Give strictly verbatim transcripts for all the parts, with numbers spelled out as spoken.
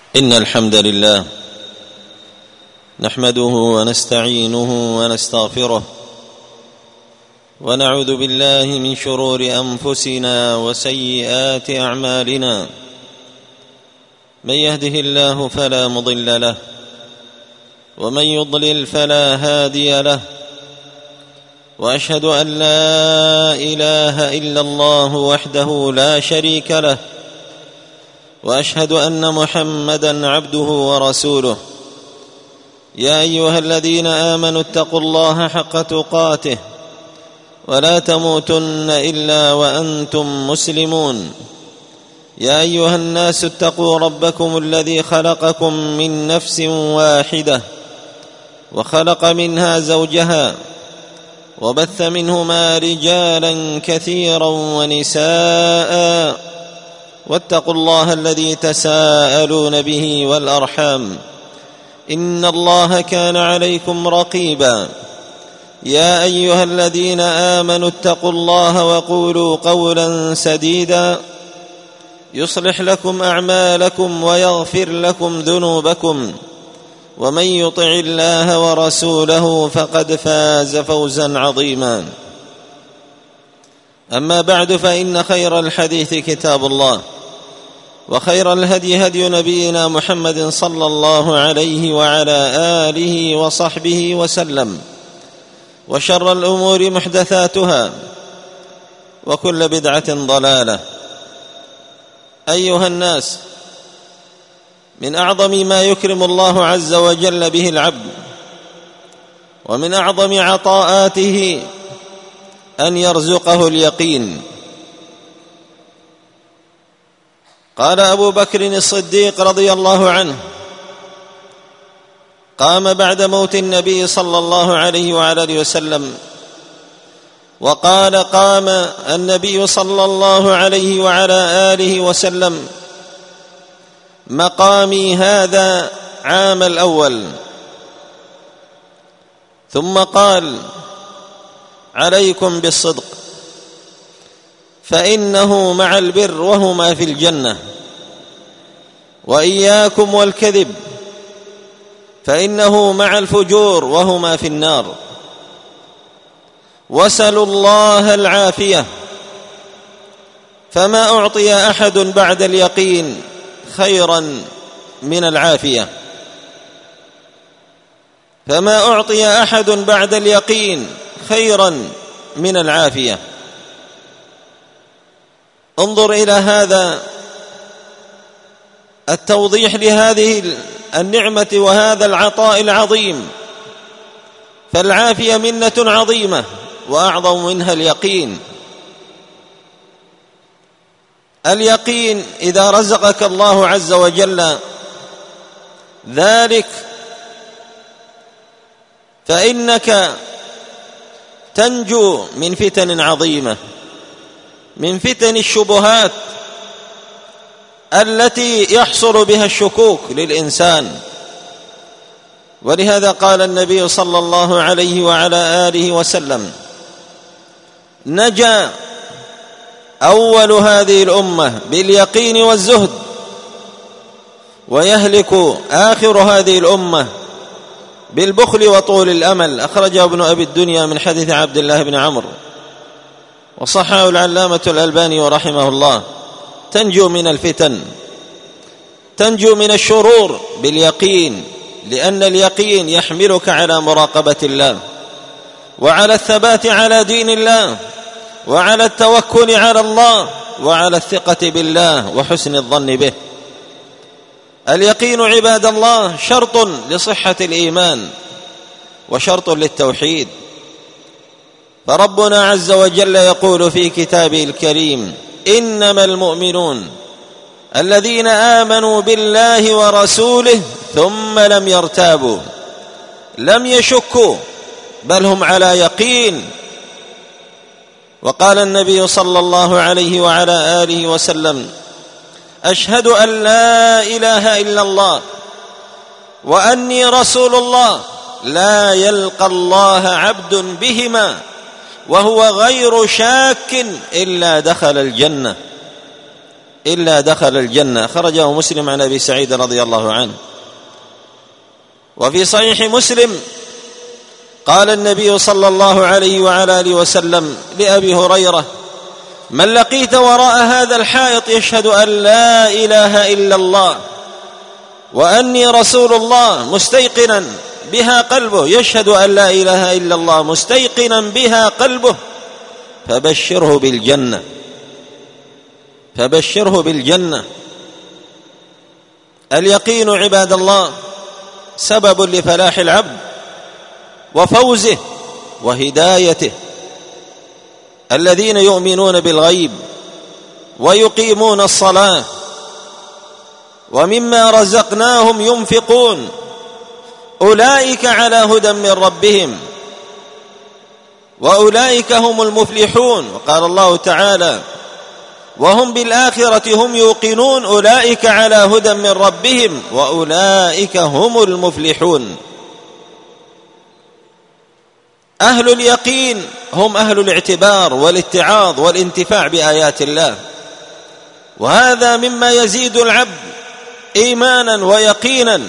إن الحمد لله نحمده ونستعينه ونستغفره ونعوذ بالله من شرور أنفسنا وسيئات أعمالنا. من يهده الله فلا مضل له ومن يضلل فلا هادي له، وأشهد أن لا إله إلا الله وحده لا شريك له، وأشهد أن محمدًا عبده ورسوله. يا أيها الذين آمنوا اتقوا الله حق تقاته ولا تموتن إلا وأنتم مسلمون. يا أيها الناس اتقوا ربكم الذي خلقكم من نفس واحدة وخلق منها زوجها وبث منهما رجالا كثيرا ونساء، واتقوا الله الذي تساءلون به والأرحام إن الله كان عليكم رقيبا. يا أيها الذين آمنوا اتقوا الله وقولوا قولا سديدا يصلح لكم أعمالكم ويغفر لكم ذنوبكم، ومن يطع الله ورسوله فقد فاز فوزا عظيما. أما بعد، فإن خير الحديث كتاب الله، وخير الهدي هدي نبينا محمد صلى الله عليه وعلى آله وصحبه وسلم، وشر الأمور محدثاتها، وكل بدعة ضلالة. أيها الناس، من أعظم ما يكرم الله عز وجل به العبد ومن أعظم عطاءاته أن يرزقه اليقين. قال أبو بكر الصديق رضي الله عنه: قام بعد موت النبي صلى الله عليه وعلى آله وسلم وقال: قام النبي صلى الله عليه وعلى آله وسلم مقامي هذا عام الأول، ثم قال: عليكم بالصدق فإنه مع البر وهما في الجنة، وإياكم والكذب فإنه مع الفجور وهما في النار، واسألوا الله العافية فما أعطي أحد بعد اليقين خيرا من العافية فما أعطي أحد بعد اليقين خيرا من العافية. انظر إلى هذا التوضيح لهذه النعمة وهذا العطاء العظيم، فالعافية منة عظيمة وأعظم منها اليقين. اليقين إذا رزقك الله عز وجل ذلك فإنك تنجو من فتن عظيمة، من فتن الشبهات التي يحصل بها الشكوك للإنسان. ولهذا قال النبي صلى الله عليه وعلى آله وسلم: نجا أول هذه الأمة باليقين والزهد، ويهلك آخر هذه الأمة بالبخل وطول الأمل. أخرجه ابن أبي الدنيا من حديث عبد الله بن عمرو، وصححه العلامة الألباني رحمه الله. تنجو من الفتن، تنجو من الشرور باليقين، لأن اليقين يحملك على مراقبة الله، وعلى الثبات على دين الله، وعلى التوكل على الله، وعلى الثقة بالله وحسن الظن به. اليقين عباد الله شرط لصحة الإيمان وشرط للتوحيد. فربنا عز وجل يقول في كتابه الكريم: إنما المؤمنون الذين آمنوا بالله ورسوله ثم لم يرتابوا، لم يشكوا، بل هم على يقين. وقال النبي صلى الله عليه وعلى آله وسلم: أشهد أن لا إله إلا الله وأني رسول الله، لا يلقى الله عبد بهما وهو غير شاك إلا دخل الجنة. إلا دخل الجنة. خرجه مسلم عن أبي سعيد رضي الله عنه. وفي صحيح مسلم قال النبي صلى الله عليه وعلى آله وسلم لأبي هريرة: من لقيت وراء هذا الحائط يشهد أن لا إله إلا الله وأني رسول الله مستيقنا بها قلبه، يشهد أن لا إله إلا الله مستيقنا بها قلبه، فبشره بالجنة، فبشره بالجنة. اليقين عباد الله سبب لفلاح العبد وفوزه وهدايته. الذين يؤمنون بالغيب ويقيمون الصلاة ومما رزقناهم ينفقون أولئك على هدى من ربهم وأولئك هم المفلحون. وقال الله تعالى: وهم بالآخرة هم يوقنون أولئك على هدى من ربهم وأولئك هم المفلحون. أهل اليقين هم أهل الاعتبار والاتعاظ والانتفاع بآيات الله، وهذا مما يزيد العبد إيمانا ويقينا.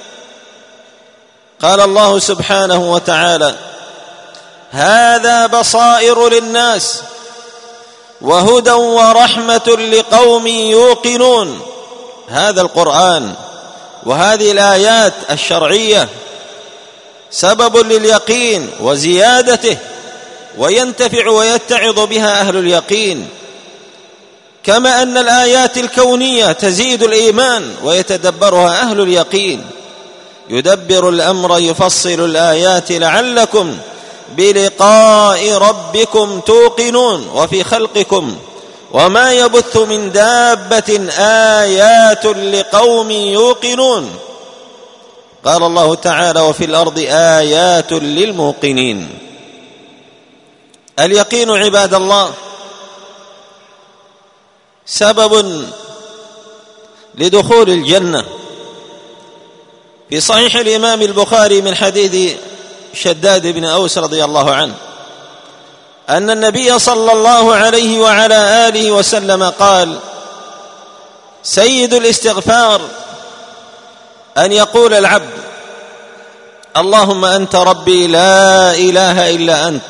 قال الله سبحانه وتعالى: هذا بصائر للناس وهدى ورحمة لقوم يوقنون. هذا القرآن وهذه الآيات الشرعية سبب لليقين وزيادته، وينتفع ويتعظ بها أهل اليقين، كما أن الآيات الكونية تزيد الإيمان ويتدبرها أهل اليقين. يدبر الأمر يفصل الآيات لعلكم بلقاء ربكم توقنون وفي خلقكم وما يبث من دابة آيات لقوم يوقنون. قال الله تعالى: وفي الأرض آيات للموقنين. اليقين عباد الله سبب لدخول الجنة. في صحيح الإمام البخاري من حديث شداد بن أوس رضي الله عنه أن النبي صلى الله عليه وعلى آله وسلم قال: سيد الاستغفار أن يقول العبد: اللهم أنت ربي لا إله إلا أنت،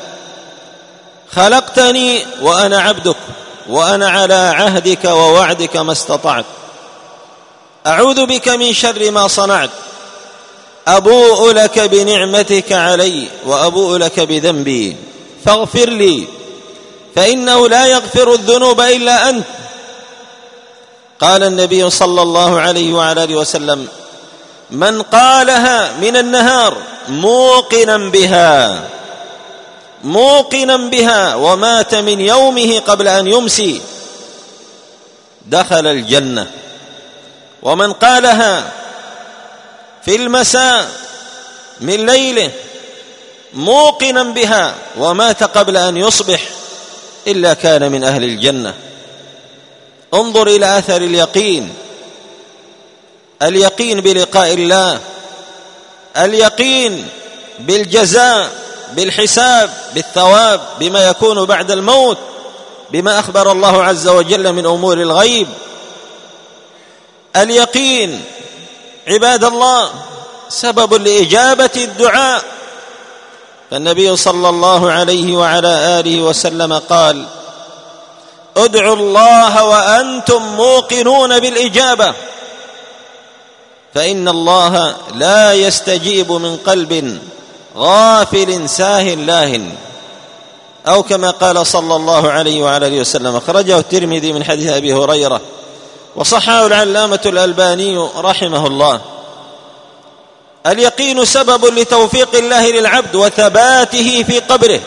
خلقتني وأنا عبدك، وأنا على عهدك ووعدك ما استطعت، أعوذ بك من شر ما صنعت، أبوء لك بنعمتك علي وأبوء لك بذنبي فاغفر لي فإنه لا يغفر الذنوب إلا أنت. قال النبي صلى الله عليه وعلى آله وسلم: من قالها من النهار موقنا بها موقنا بها ومات من يومه قبل أن يمسي دخل الجنة، ومن قالها في المساء من ليله موقنا بها ومات قبل أن يصبح إلا كان من أهل الجنة. انظر إلى أثر اليقين، اليقين بلقاء الله، اليقين بالجزاء، بالحساب، بالثواب، بما يكون بعد الموت، بما أخبر الله عز وجل من أمور الغيب. اليقين عباد الله سبب لإجابة الدعاء، فالنبي صلى الله عليه وعلى آله وسلم قال: ادعوا الله وأنتم موقنون بالإجابة، فإن الله لا يستجيب من قلب غافل ساهٍ لاهٍ، أو كما قال صلى الله عليه وعلى آله وسلم. أخرجه الترمذي من حديث أبي هريرة وصححه العلامة الألباني رحمه الله. اليقين سبب لتوفيق الله للعبد وثباته في قبره.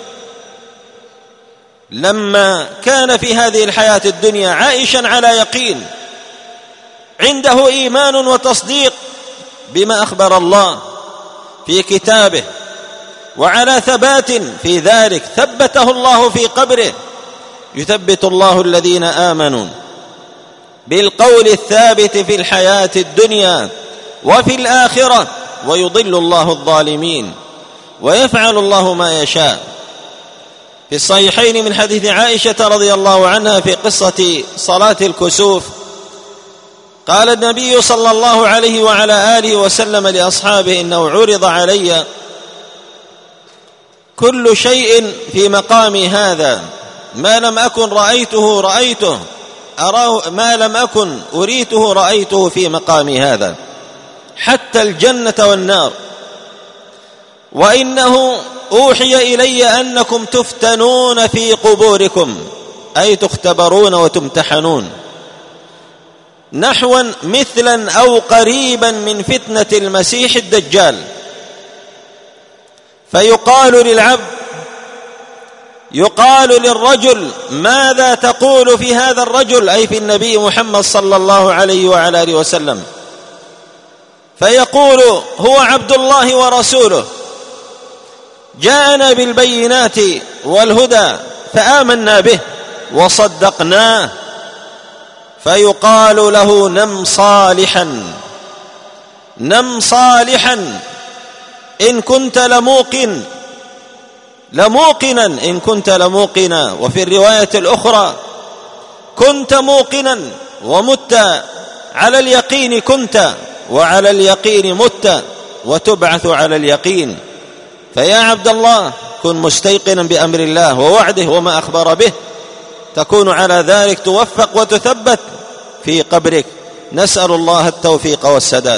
لما كان في هذه الحياة الدنيا عائشا على يقين، عنده إيمان وتصديق بما أخبر الله في كتابه، وعلى ثبات في ذلك ثبته الله في قبره. يثبت الله الذين آمنوا بالقول الثابت في الحياة الدنيا وفي الآخرة، ويضل الله الظالمين ويفعل الله ما يشاء. في الصحيحين من حديث عائشة رضي الله عنها في قصة صلاة الكسوف، قال النبي صلى الله عليه وعلى آله وسلم لأصحابه: إنه عرض علي كل شيء في مقامي هذا، ما لم أكن رأيته رأيته أراه ما لم أكن أريته رأيته في مقامي هذا، حتى الجنة والنار، وإنه أوحي إلي أنكم تفتنون في قبوركم، أي تختبرون وتمتحنون، نحوا مثلا أو قريبا من فتنة المسيح الدجال، فيقال للعبد يقال للرجل: ماذا تقول في هذا الرجل؟ أي في النبي محمد صلى الله عليه وعلى آله وسلم، فيقول: هو عبد الله ورسوله، جاءنا بالبينات والهدى فآمنا به وصدقناه. فيقال له: نم صالحا نم صالحا إن كنت لموقن لموقنا إن كنت لموقنا. وفي الرواية الأخرى: كنت موقنا ومت على اليقين كنت، وعلى اليقين مت، وتبعث على اليقين. فيا عبد الله، كن مستيقنا بأمر الله ووعده وما أخبر به، تكون على ذلك توفق وتثبت في قبرك. نسأل الله التوفيق والسداد.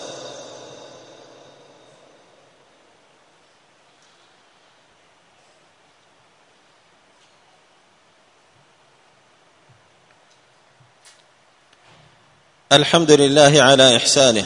الحمد لله على إحسانه،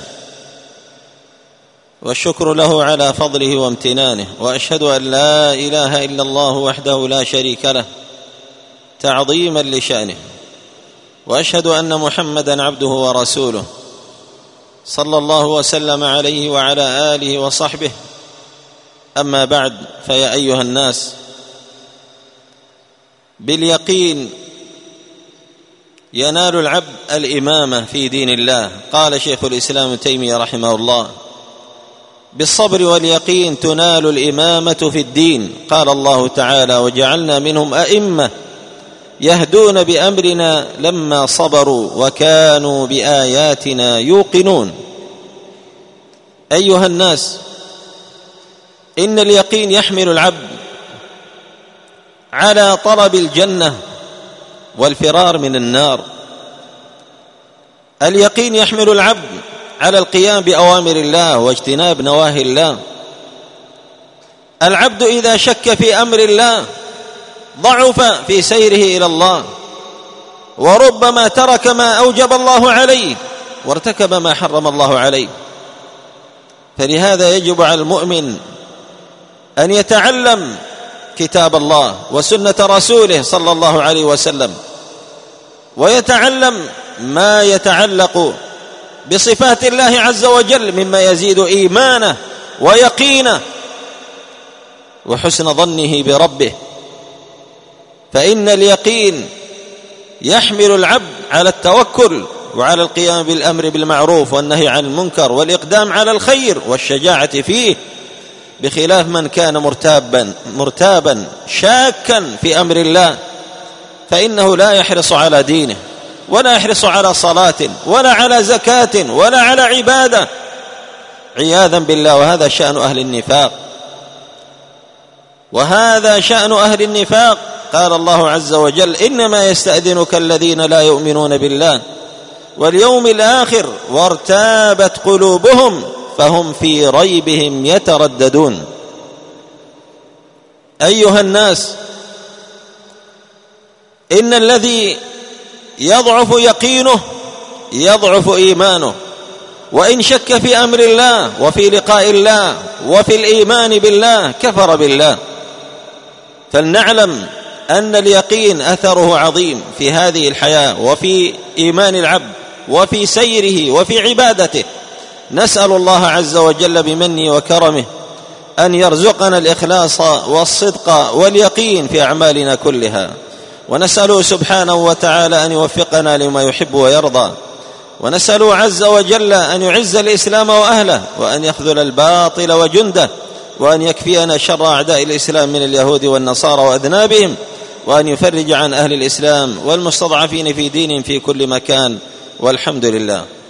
والشكر له على فضله وامتنانه، وأشهد أن لا إله إلا الله وحده لا شريك له تعظيما لشأنه، وأشهد أن محمدا عبده ورسوله صلى الله وسلم عليه وعلى آله وصحبه. أما بعد، فيا أيها الناس، باليقين ينال العبد الإمامة في دين الله. قال شيخ الإسلام ابن تيمية رحمه الله: بالصبر واليقين تنال الإمامة في الدين. قال الله تعالى: وجعلنا منهم أئمة يهدون بأمرنا لما صبروا وكانوا بآياتنا يوقنون. أيها الناس، إن اليقين يحمل العبد على طلب الجنة والفرار من النار. اليقين يحمل العبد على القيام بأوامر الله واجتناب نواهي الله. العبد إذا شك في أمر الله ضعف في سيره إلى الله، وربما ترك ما أوجب الله عليه وارتكب ما حرم الله عليه. فلهذا يجب على المؤمن أن يتعلم كتاب الله وسنة رسوله صلى الله عليه وسلم، ويتعلم ما يتعلق بصفات الله عز وجل مما يزيد إيمانه ويقينه وحسن ظنه بربه. فإن اليقين يحمل العبد على التوكل وعلى القيام بالأمر بالمعروف والنهي عن المنكر والإقدام على الخير والشجاعة فيه، بخلاف من كان مرتابا مرتابا شاكا في أمر الله، فإنه لا يحرص على دينه ولا يحرص على صلاة ولا على زكاة ولا على عبادة، عياذا بالله. وهذا شأن أهل النفاق وهذا شأن أهل النفاق. قال الله عز وجل: إنما يستأذنك الذين لا يؤمنون بالله واليوم الآخر وارتابت قلوبهم فهم في ريبهم يترددون. أيها الناس، إن الذي يضعف يقينه يضعف إيمانه، وإن شك في أمر الله وفي لقاء الله وفي الإيمان بالله كفر بالله. فلنعلم أن اليقين أثره عظيم في هذه الحياة وفي إيمان العبد وفي سيره وفي عبادته. نسأل الله عز وجل بمنه وكرمه أن يرزقنا الإخلاص والصدق واليقين في أعمالنا كلها، ونسأله سبحانه وتعالى أن يوفقنا لما يحب ويرضى، ونسأله عز وجل أن يعز الإسلام وأهله، وأن يخذل الباطل وجنده، وأن يكفينا شر أعداء الإسلام من اليهود والنصارى وأذنابهم، وأن يفرج عن أهل الإسلام والمستضعفين في دينهم في كل مكان، والحمد لله.